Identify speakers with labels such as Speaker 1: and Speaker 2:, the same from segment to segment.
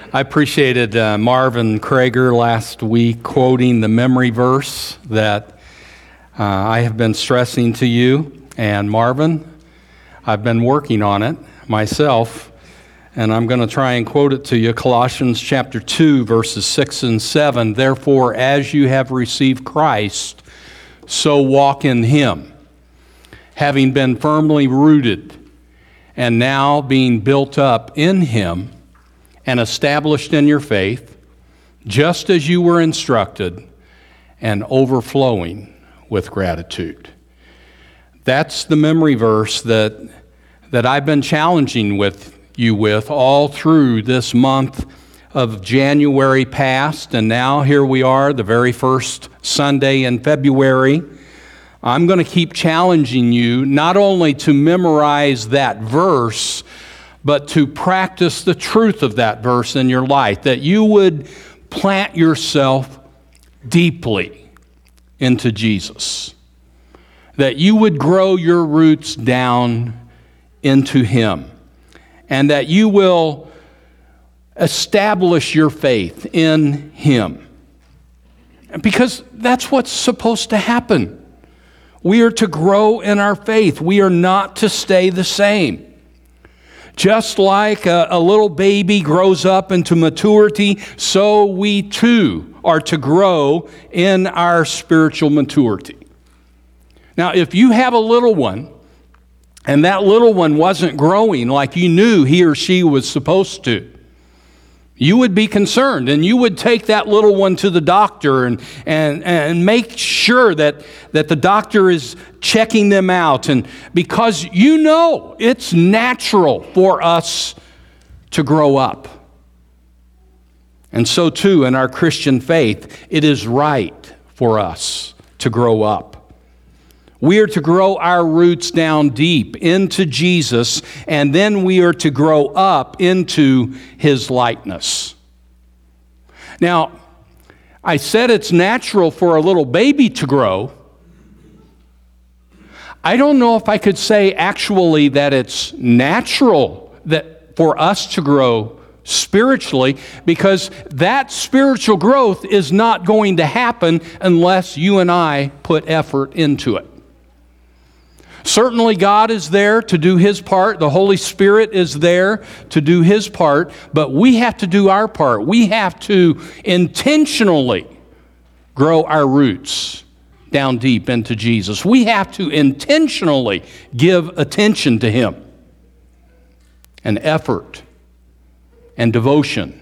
Speaker 1: I appreciated Marvin Krager last week quoting the memory verse that I have been stressing to you. And Marvin, I've been working on it myself, and I'm going to try and quote it to you. Colossians chapter 2, verses 6 and 7. Therefore, as you have received Christ, so walk in him, having been firmly rooted, and now being built up in him, and established in your faith, just as you were instructed, and overflowing with gratitude. That's the memory verse that I've been challenging with you with all through this month of January past, and now here we are, the very first Sunday in February. I'm going to keep challenging you not only to memorize that verse, but to practice the truth of that verse in your life, that you would plant yourself deeply into Jesus, that you would grow your roots down into him, and that you will establish your faith in him. Because that's what's supposed to happen. We are to grow in our faith. We are not to stay the same. Just like a little baby grows up into maturity, so we too are to grow in our spiritual maturity. Now, if you have a little one, and that little one wasn't growing like you knew he or she was supposed to, you would be concerned, and you would take that little one to the doctor and make sure that the doctor is checking them out, and because you know it's natural for us to grow up. And so too in our Christian faith, it is right for us to grow up. We are to grow our roots down deep into Jesus, and then we are to grow up into his likeness. Now, I said it's natural for a little baby to grow. I don't know if I could say actually that it's natural that for us to grow spiritually, because that spiritual growth is not going to happen unless you and I put effort into it. Certainly God is there to do his part. The Holy Spirit is there to do his part, but we have to do our part. We have to intentionally grow our roots down deep into Jesus. We have to intentionally give attention to him, and effort and devotion,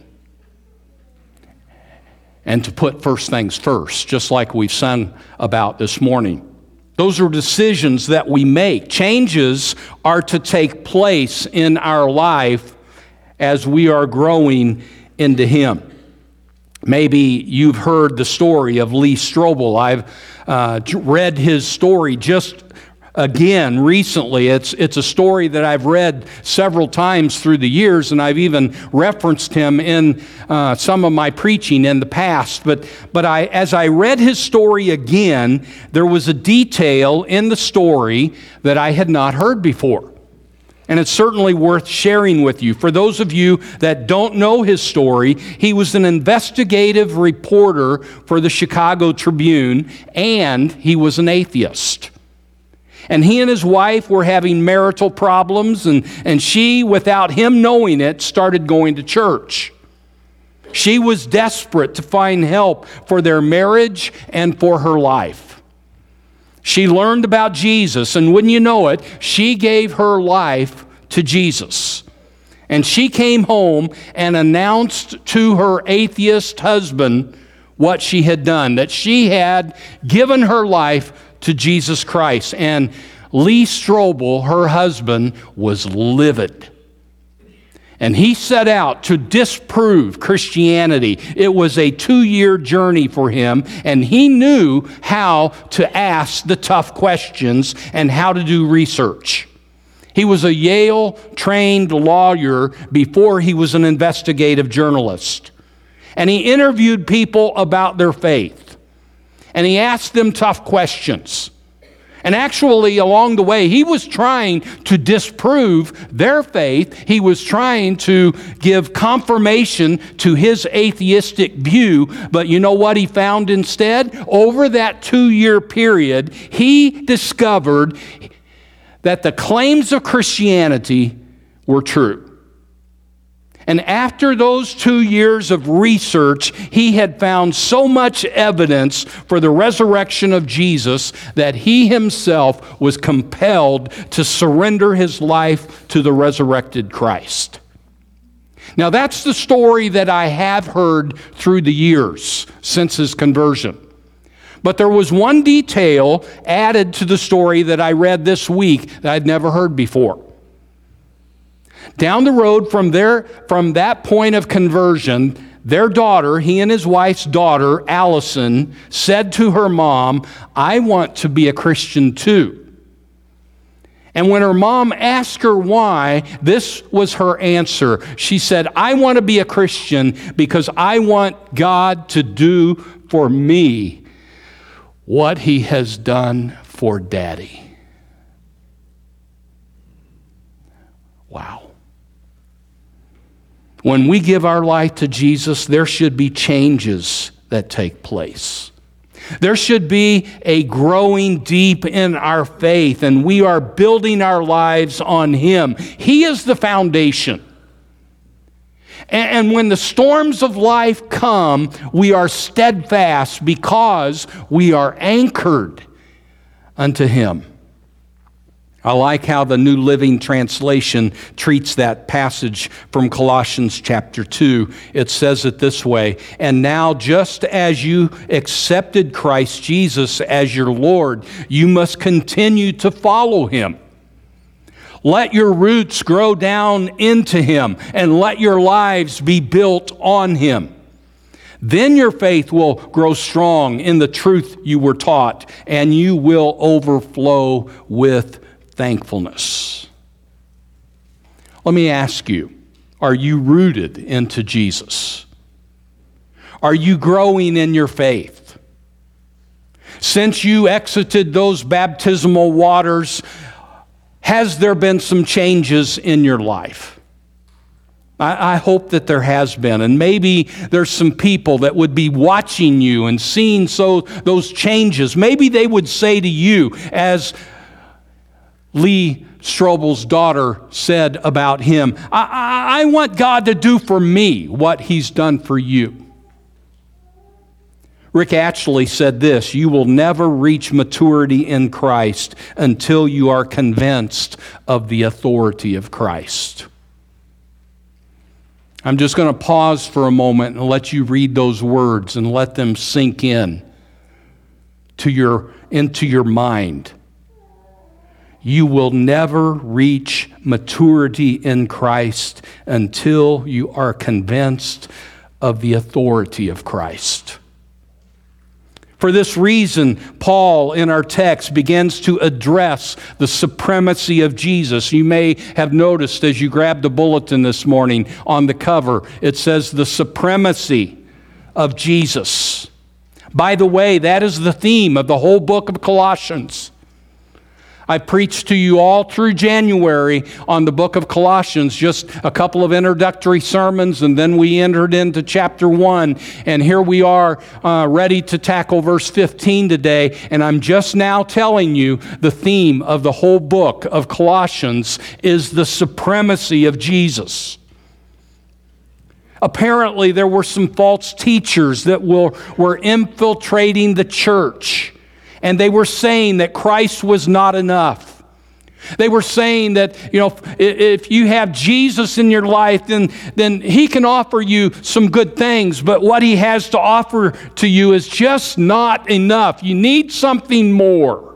Speaker 1: and to put first things first, just like we've sung about this morning. Those are decisions that we make. Changes are to take place in our life as we are growing into him. Maybe you've heard the story of Lee Strobel. I've read his story just again recently. It's a story that I've read several times through the years, and I've even referenced him in some of my preaching in the past. But as I read his story again, there was a detail in the story that I had not heard before. And it's certainly worth sharing with you. For those of you that don't know his story, he was an investigative reporter for the Chicago Tribune, and he was an atheist. And he and his wife were having marital problems, and she, without him knowing it, started going to church. She was desperate to find help for their marriage and for her life. She learned about Jesus, and wouldn't you know it, she gave her life to Jesus. And she came home and announced to her atheist husband what she had done, that she had given her life to Jesus Christ. And Lee Strobel, her husband, was livid. And he set out to disprove Christianity. It was a 2-year journey for him, and he knew how to ask the tough questions and how to do research. He was a Yale-trained lawyer before he was an investigative journalist. And he interviewed people about their faith. And he asked them tough questions. And actually, along the way, he was trying to disprove their faith. He was trying to give confirmation to his atheistic view. But you know what he found instead? Over that 2-year period, he discovered that the claims of Christianity were true. And after those 2 years of research, he had found so much evidence for the resurrection of Jesus that he himself was compelled to surrender his life to the resurrected Christ. Now, that's the story that I have heard through the years since his conversion. But there was one detail added to the story that I read this week that I'd never heard before. Down the road from that point of conversion, their daughter, he and his wife's daughter, Allison, said to her mom, "I want to be a Christian too." And when her mom asked her why, this was her answer. She said, "I want to be a Christian because I want God to do for me what he has done for Daddy." Wow. When we give our life to Jesus, there should be changes that take place. There should be a growing deep in our faith, and we are building our lives on him. He is the foundation. And when the storms of life come, we are steadfast because we are anchored unto him. I like how the New Living Translation treats that passage from Colossians chapter 2. It says it this way, "And now just as you accepted Christ Jesus as your Lord, you must continue to follow him. Let your roots grow down into him, and let your lives be built on him. Then your faith will grow strong in the truth you were taught, and you will overflow with thankfulness." Let me ask you, are you rooted into Jesus? Are you growing in your faith? Since you exited those baptismal waters, has there been some changes in your life? I hope that there has been. And maybe there's some people that would be watching you and seeing those changes. Maybe they would say to you, as Lee Strobel's daughter said about him, I want God to do for me what he's done for you. Rick Atchley said this, "You will never reach maturity in Christ until you are convinced of the authority of Christ." I'm just going to pause for a moment and let you read those words and let them sink in into your mind. You will never reach maturity in Christ until you are convinced of the authority of Christ. For this reason, Paul, in our text, begins to address the supremacy of Jesus. You may have noticed as you grabbed the bulletin this morning on the cover, it says the supremacy of Jesus. By the way, that is the theme of the whole book of Colossians. I preached to you all through January on the book of Colossians, just a couple of introductory sermons, and then we entered into chapter 1, and here we are ready to tackle verse 15 today, and I'm just now telling you the theme of the whole book of Colossians is the supremacy of Jesus. Apparently, there were some false teachers that were infiltrating the church. And they were saying that Christ was not enough. They were saying that, if you have Jesus in your life, then he can offer you some good things, but what he has to offer to you is just not enough. You need something more.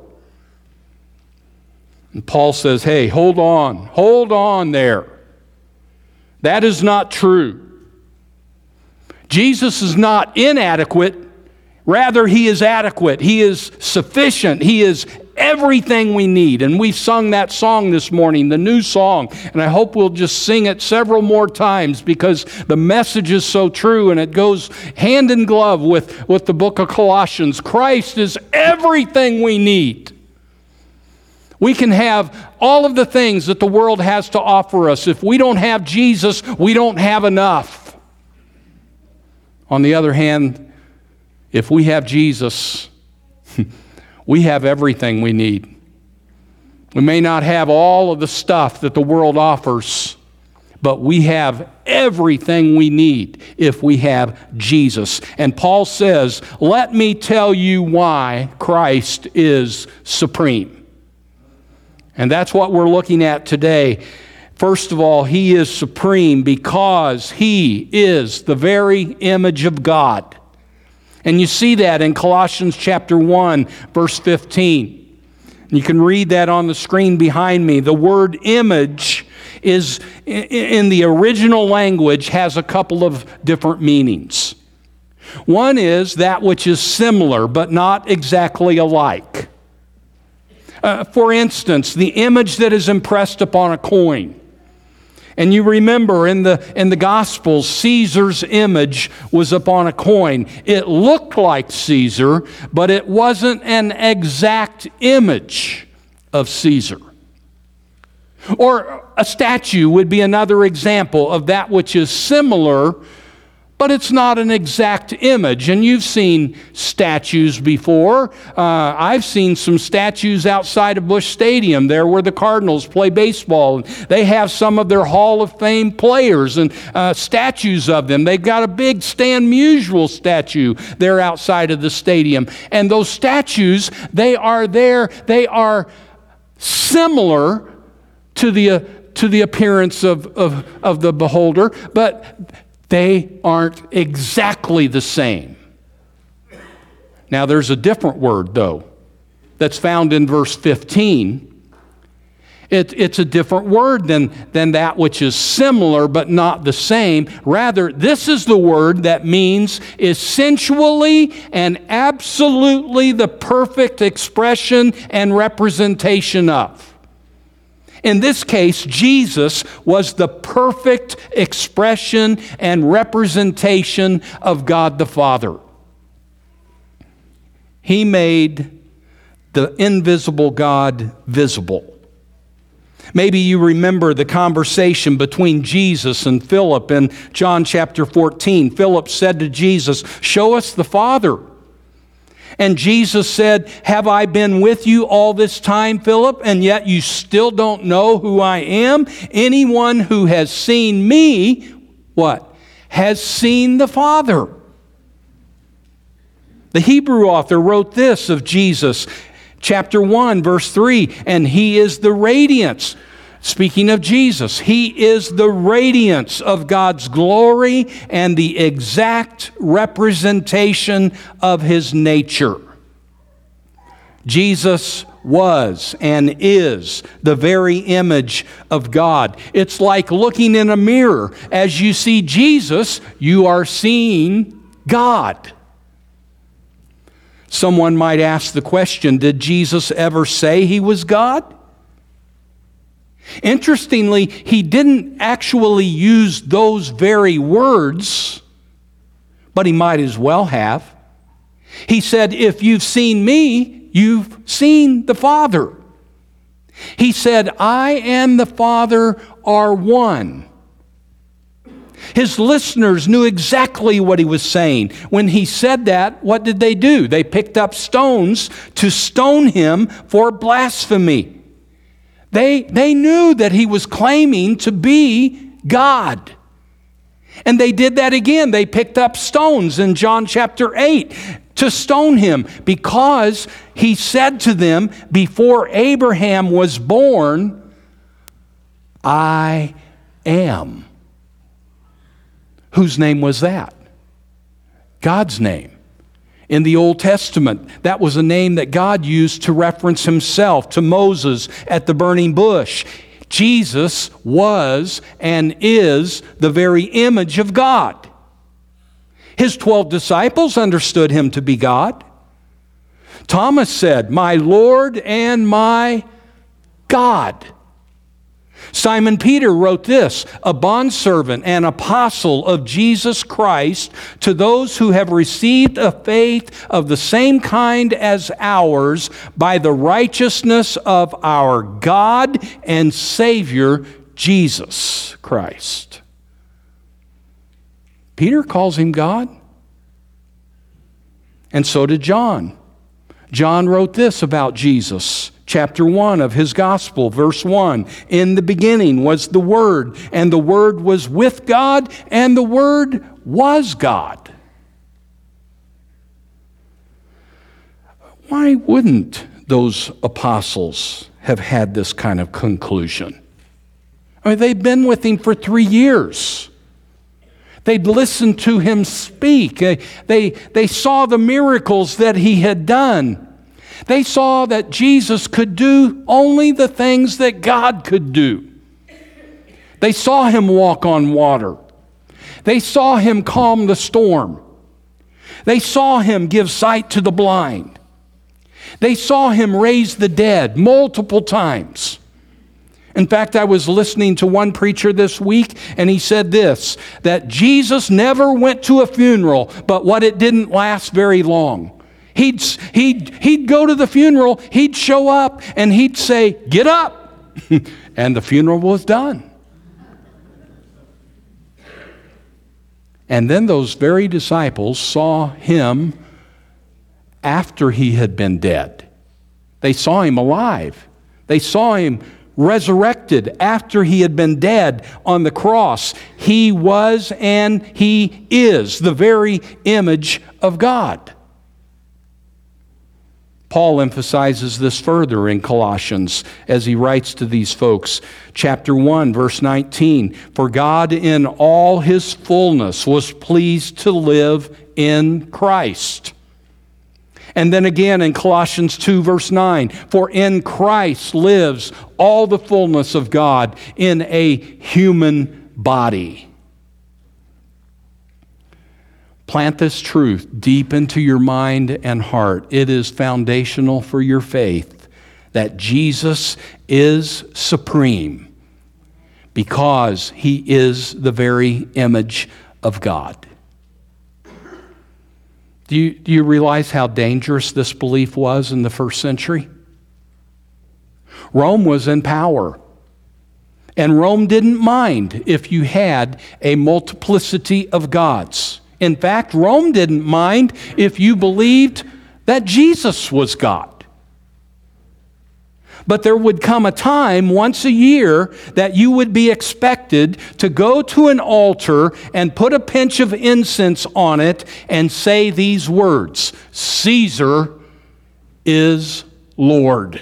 Speaker 1: And Paul says, hey, hold on there. That is not true. Jesus is not inadequate. Rather, he is adequate. He is sufficient. He is everything we need. And we sung that song this morning, the new song. And I hope we'll just sing it several more times because the message is so true and it goes hand in glove with the book of Colossians. Christ is everything we need. We can have all of the things that the world has to offer us. If we don't have Jesus, we don't have enough. On the other hand, if we have Jesus, we have everything we need. We may not have all of the stuff that the world offers, but we have everything we need if we have Jesus. And Paul says, let me tell you why Christ is supreme. And that's what we're looking at today. First of all, He is supreme because He is the very image of God. And you see that in Colossians chapter 1, verse 15. You can read that on the screen behind me. The word image is, in the original language, has a couple of different meanings. One is that which is similar, but not exactly alike. For instance, the image that is impressed upon a coin. And you remember in the Gospels, Caesar's image was upon a coin. It looked like Caesar, but it wasn't an exact image of Caesar. Or a statue would be another example of that which is similar, but it's not an exact image. And you've seen statues before. I've seen some statues outside of Busch Stadium, there where the Cardinals play baseball. They have some of their Hall of Fame players and statues of them. They've got a big Stan Musial statue there outside of the stadium. And those statues, they are similar to the appearance of the beholder, but they aren't exactly the same. Now, there's a different word, though, that's found in verse 15. It's a different word than that which is similar but not the same. Rather, this is the word that means essentially and absolutely the perfect expression and representation of. In this case, Jesus was the perfect expression and representation of God the Father. He made the invisible God visible. Maybe you remember the conversation between Jesus and Philip in John chapter 14. Philip said to Jesus, "Show us the Father." And Jesus said, "Have I been with you all this time, Philip, and yet you still don't know who I am? Anyone who has seen me," what? "Has seen the Father." The Hebrew author wrote this of Jesus, chapter 1, verse 3, "And He is the radiance." Speaking of Jesus, He is the radiance of God's glory and the exact representation of His nature. Jesus was and is the very image of God. It's like looking in a mirror. As you see Jesus, you are seeing God. Someone might ask the question, did Jesus ever say He was God? Interestingly, He didn't actually use those very words, but He might as well have. He said, "If you've seen me, you've seen the Father." He said, "I and the Father are one." His listeners knew exactly what He was saying. When He said that, what did they do? They picked up stones to stone Him for blasphemy. They knew that He was claiming to be God. And they did that again. They picked up stones in John chapter 8 to stone Him because He said to them, "Before Abraham was born, I am." Whose name was that? God's name. In the Old Testament, that was a name that God used to reference Himself to Moses at the burning bush. Jesus was and is the very image of God. His 12 disciples understood Him to be God. Thomas said, "My Lord and my God." Simon Peter wrote this, a bondservant and apostle of Jesus Christ, to those who have received a faith of the same kind as ours by the righteousness of our God and Savior, Jesus Christ. Peter calls him God, and so did John. John wrote this about Jesus. Chapter 1 of his gospel, verse 1. In the beginning was the Word, and the Word was with God, and the Word was God. Why wouldn't those apostles have had this kind of conclusion? I mean, they'd been with him for 3 years. They'd listened to him speak. They saw the miracles that he had done. They saw that Jesus could do only the things that God could do. They saw him walk on water. They saw him calm the storm. They saw him give sight to the blind. They saw him raise the dead multiple times. In fact, I was listening to one preacher this week, and he said this, that Jesus never went to a funeral, but what it didn't last very long. He'd go to the funeral, he'd show up, and he'd say, "Get up," and the funeral was done. And then those very disciples saw him after he had been dead. They saw him alive. They saw him resurrected after he had been dead on the cross. He was and he is the very image of God. Paul emphasizes this further in Colossians as he writes to these folks. Chapter 1, verse 19, "For God in all his fullness was pleased to live in Christ." And then again in Colossians 2, verse 9, "For in Christ lives all the fullness of God in a human body." Plant this truth deep into your mind and heart. It is foundational for your faith that Jesus is supreme because he is the very image of God. Do you realize how dangerous this belief was in the first century? Rome was in power. And Rome didn't mind if you had a multiplicity of gods. In fact, Rome didn't mind if you believed that Jesus was God. But there would come a time once a year that you would be expected to go to an altar and put a pinch of incense on it and say these words, "Caesar is Lord."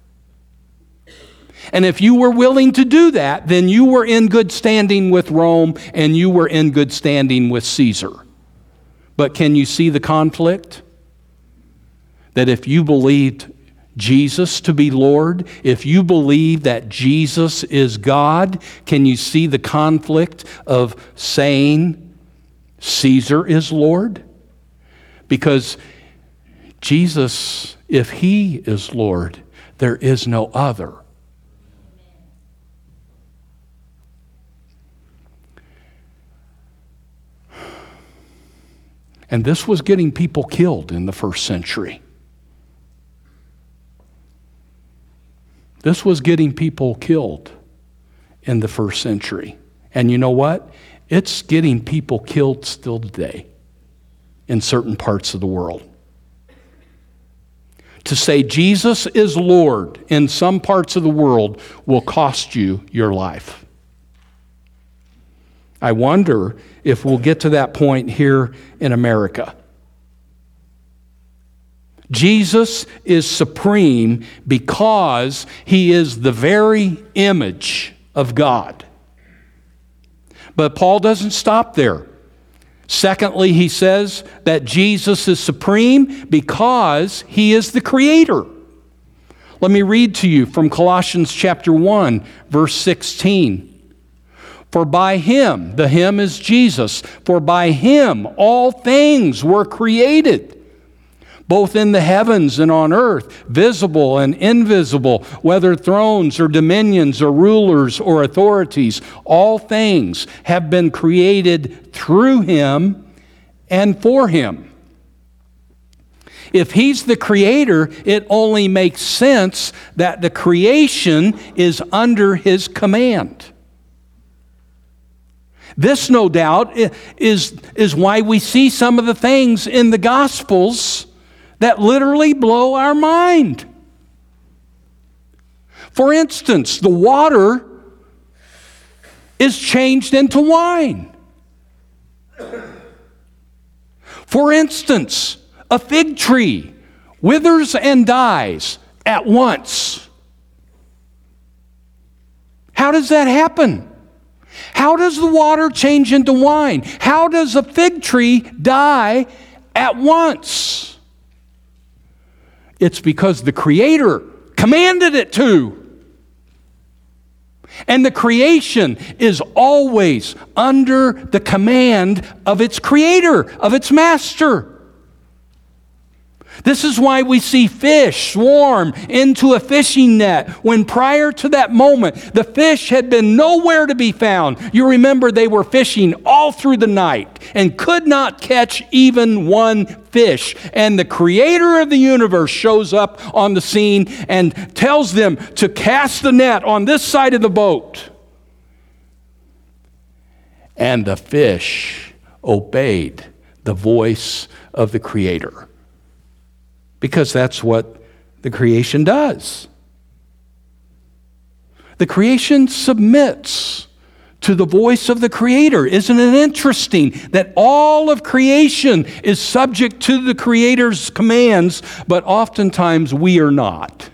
Speaker 1: And if you were willing to do that, then you were in good standing with Rome and you were in good standing with Caesar. But can you see the conflict? That if you believed Jesus to be Lord, if you believe that Jesus is God, can you see the conflict of saying Caesar is Lord? Because Jesus, if he is Lord, there is no other. And this was getting people killed in the first century. This was getting people killed in the first century. And you know what? It's getting people killed still today in certain parts of the world. To say Jesus is Lord in some parts of the world will cost you your life. I wonder if we'll get to that point here in America. Jesus is supreme because he is the very image of God. But Paul doesn't stop there. Secondly, he says that Jesus is supreme because he is the creator. Let me read to you from Colossians chapter 1, verse 16. For by him, the him is Jesus, for by him all things were created, both in the heavens and on earth, visible and invisible, whether thrones or dominions or rulers or authorities. All things have been created through him and for him. If he's the creator, it only makes sense that the creation is under his command. This, no doubt, is why we see some of the things in the Gospels that literally blow our mind. For instance, the water is changed into wine. For instance, a fig tree withers and dies at once. How does that happen? How does the water change into wine? How does a fig tree die at once? It's because the Creator commanded it to. And the creation is always under the command of its Creator, of its Master. This is why we see fish swarm into a fishing net when prior to that moment, the fish had been nowhere to be found. You remember they were fishing all through the night and could not catch even one fish. And the Creator of the universe shows up on the scene and tells them to cast the net on this side of the boat. And the fish obeyed the voice of the Creator. Because that's what the creation does. The creation submits to the voice of the Creator. Isn't it interesting that all of creation is subject to the Creator's commands, but oftentimes we are not?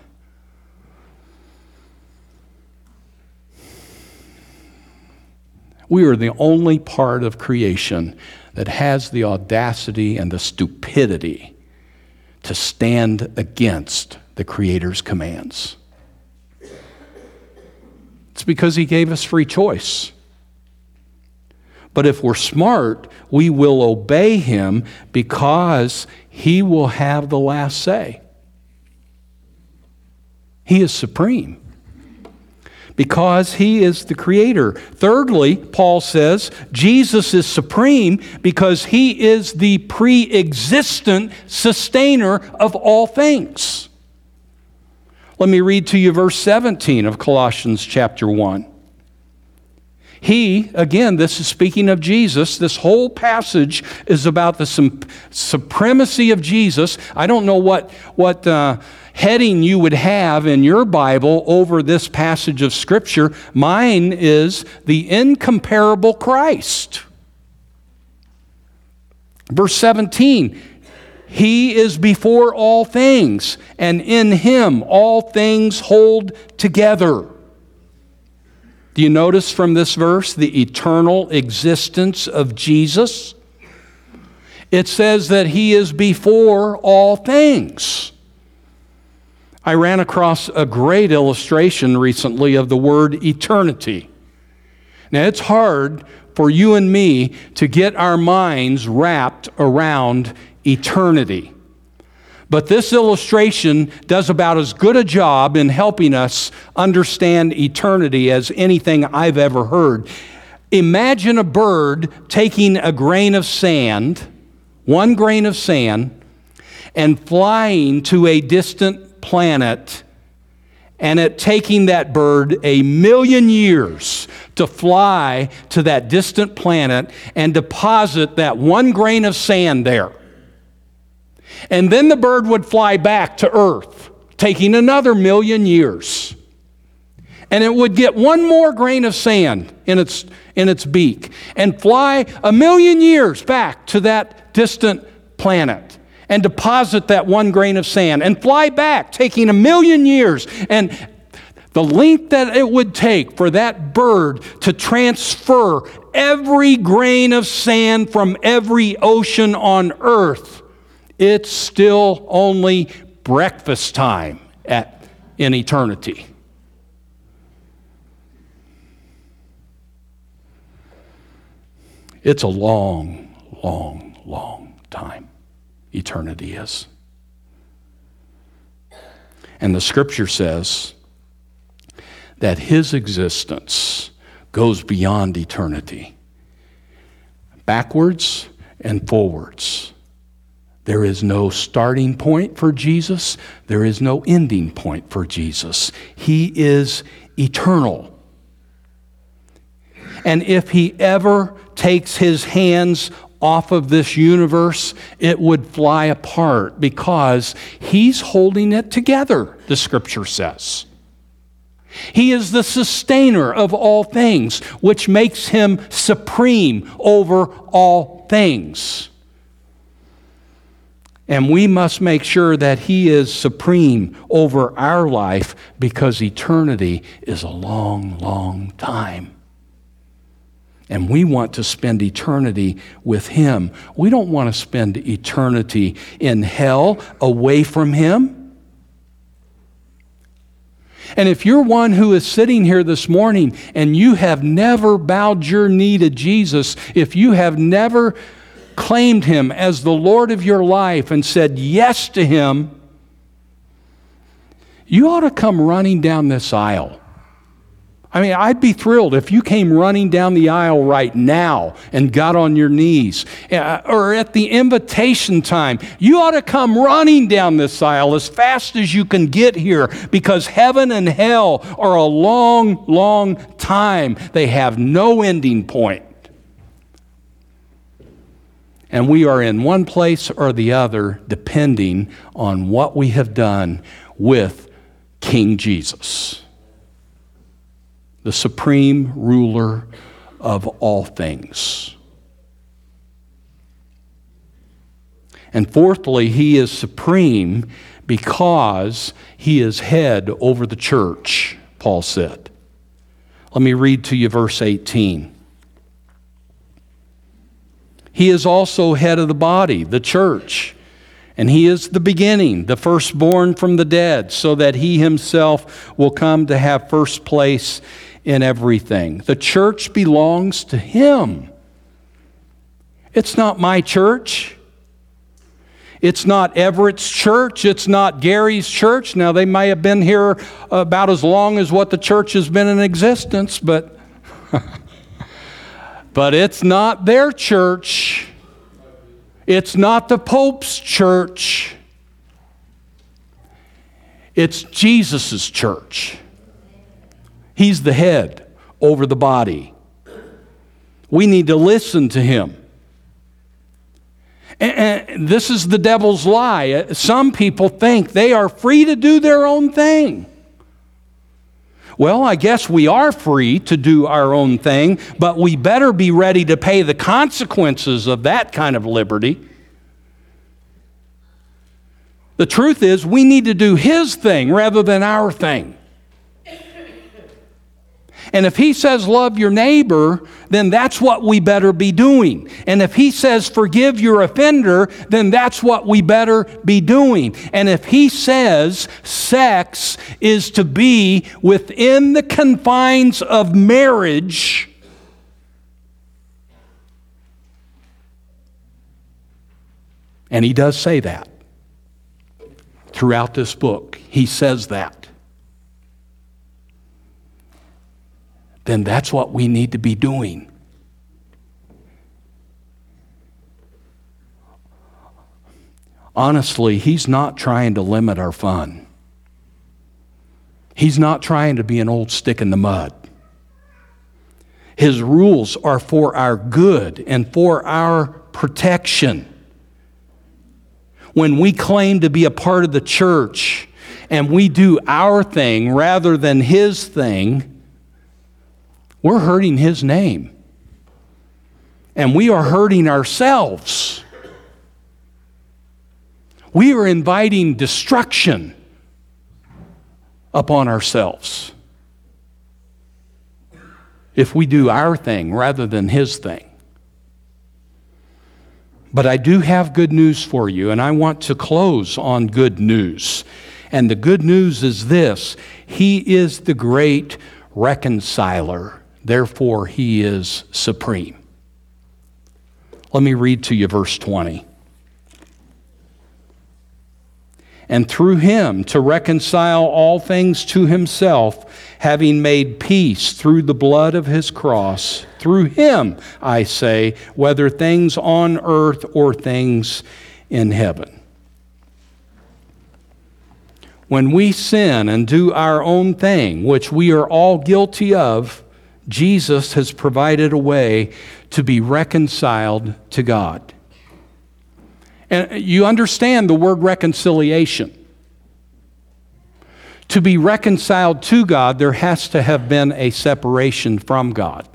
Speaker 1: We are the only part of creation that has the audacity and the stupidity to stand against the Creator's commands. It's because He gave us free choice. But if we're smart, we will obey Him because He will have the last say. He is supreme because He is the Creator. Thirdly, Paul says, Jesus is supreme because He is the pre-existent sustainer of all things. Let me read to you verse 17 of Colossians chapter 1. He, again, this is speaking of Jesus. This whole passage is about the supremacy of Jesus. I don't know what heading you would have in your Bible over this passage of Scripture. Mine is the incomparable Christ. Verse 17, He is before all things, and in Him all things hold together. Do you notice from this verse the eternal existence of Jesus? It says that He is before all things. I ran across a great illustration recently of the word eternity. Now, it's hard for you and me to get our minds wrapped around eternity. But this illustration does about as good a job in helping us understand eternity as anything I've ever heard. Imagine a bird taking a grain of sand, one grain of sand, and flying to a distant planet, and it taking that bird 1,000,000 years to fly to that distant planet and deposit that one grain of sand there. And then the bird would fly back to Earth, taking another 1,000,000 years. And it would get one more grain of sand in its beak and fly 1,000,000 years back to that distant planet and deposit that one grain of sand and fly back, taking 1,000,000 years. And the length that it would take for that bird to transfer every grain of sand from every ocean on Earth, it's still only breakfast time in eternity. It's a long, long, long time. Eternity is. And the Scripture says that his existence goes beyond eternity, backwards and forwards. There is no starting point for Jesus. There is no ending point for Jesus. He is eternal. And if he ever takes his hands off of this universe, it would fly apart because he's holding it together, the Scripture says. He is the sustainer of all things, which makes him supreme over all things. And we must make sure that he is supreme over our life because eternity is a long, long time. And we want to spend eternity with him. We don't want to spend eternity in hell away from him. And if you're one who is sitting here this morning and you have never bowed your knee to Jesus, if you have never claimed him as the Lord of your life and said yes to him, you ought to come running down this aisle. I mean, I'd be thrilled if you came running down the aisle right now and got on your knees. Or at the invitation time, you ought to come running down this aisle as fast as you can get here, because heaven and hell are a long, long time. They have no ending point. And we are in one place or the other depending on what we have done with King Jesus, the supreme ruler of all things. And fourthly, he is supreme because he is head over the church, Paul said. Let me read to you verse 18. He is also head of the body, the church, and he is the beginning, the firstborn from the dead, so that he himself will come to have first place in everything. The church belongs to him. It's not my church. It's not Everett's church. It's not Gary's church. Now, they may have been here about as long as what the church has been in existence, but but it's not their church. It's not the Pope's church. It's Jesus' church. He's the head over the body. We need to listen to him. And this is the devil's lie. Some people think they are free to do their own thing. Well, I guess we are free to do our own thing, but we better be ready to pay the consequences of that kind of liberty. The truth is, we need to do his thing rather than our thing. And if he says love your neighbor, then that's what we better be doing. And if he says forgive your offender, then that's what we better be doing. And if he says sex is to be within the confines of marriage, and he does say that throughout this book, he says that, then that's what we need to be doing. Honestly, he's not trying to limit our fun. He's not trying to be an old stick in the mud. His rules are for our good and for our protection. When we claim to be a part of the church and we do our thing rather than his thing, we're hurting his name. And we are hurting ourselves. We are inviting destruction upon ourselves if we do our thing rather than his thing. But I do have good news for you, and I want to close on good news. And the good news is this: he is the great reconciler. Therefore, he is supreme. Let me read to you verse 20. and through him to reconcile all things to himself, having made peace through the blood of his cross. Through him, I say, whether things on earth or things in heaven. When we sin and do our own thing, which we are all guilty of, Jesus has provided a way to be reconciled to God. And you understand the word reconciliation. To be reconciled to God, there has to have been a separation from God.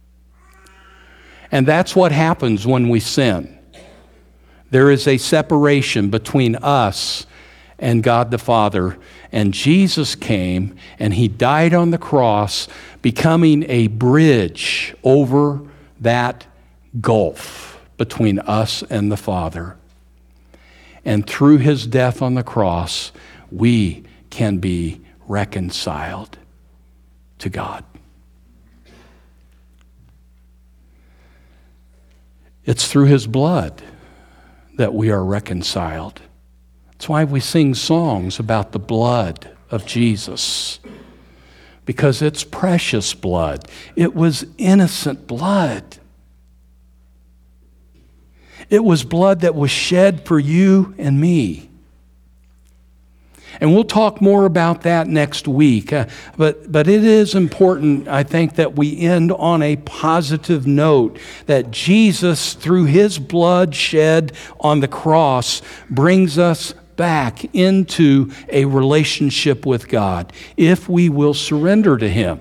Speaker 1: And that's what happens when we sin. There is a separation between us and God the Father. And Jesus came and he died on the cross, becoming a bridge over that gulf between us and the Father. And through his death on the cross, we can be reconciled to God. It's through his blood that we are reconciled. That's why we sing songs about the blood of Jesus, because it's precious blood. It was innocent blood. It was blood that was shed for you and me. And we'll talk more about that next week. But it is important, I think, that we end on a positive note, that Jesus, through his blood shed on the cross, brings us back into a relationship with God if we will surrender to him.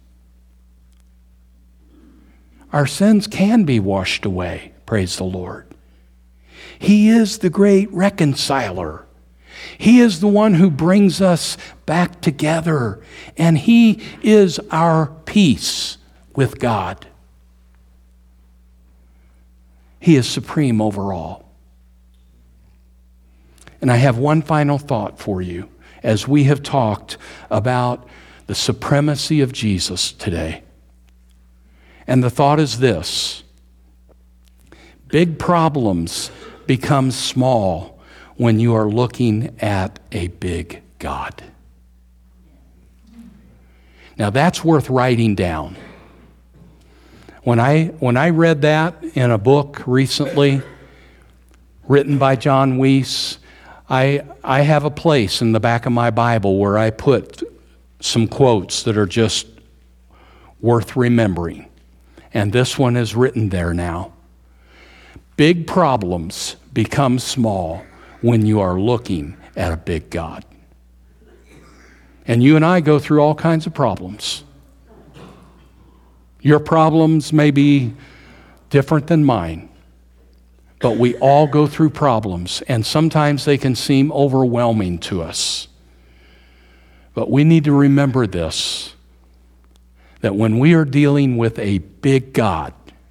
Speaker 1: Our sins can be washed away, praise the Lord. He is the great reconciler. He is the one who brings us back together, and he is our peace with God. He is supreme over all. And I have one final thought for you as we have talked about the supremacy of Jesus today. And the thought is this: big problems become small when you are looking at a big God. Now that's worth writing down. When I read that in a book recently, written by John Weiss, I have a place in the back of my Bible where I put some quotes that are just worth remembering. And this one is written there now. Big problems become small when you are looking at a big God. And you and I go through all kinds of problems. Your problems may be different than mine, but we all go through problems, and sometimes they can seem overwhelming to us. But we need to remember this, that when we are dealing with a big God,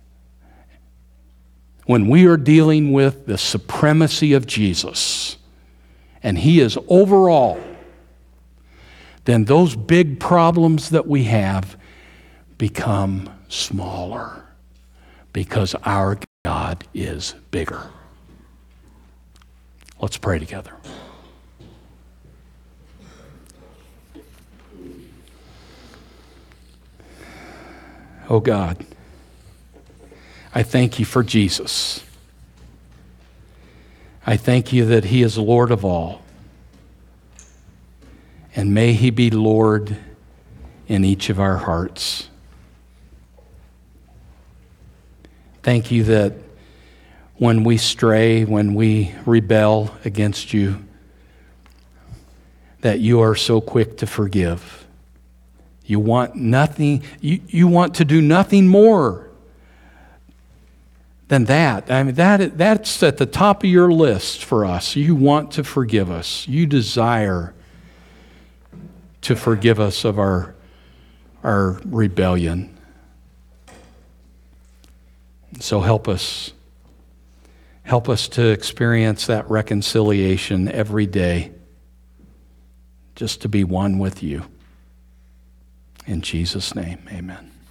Speaker 1: when we are dealing with the supremacy of Jesus, and he is over all, then those big problems that we have become smaller because our God is bigger. Let's pray together. Oh God, I thank you for Jesus. I thank you that he is Lord of all. And may he be Lord in each of our hearts. Thank you that when we stray, when we rebel against you, that you are so quick to forgive. You want nothing, you want to do nothing more than that. I mean, that's at the top of your list for us. You want to forgive us. You desire to forgive us of our rebellion. So help us to experience that reconciliation every day, just to be one with you. In Jesus' name, amen.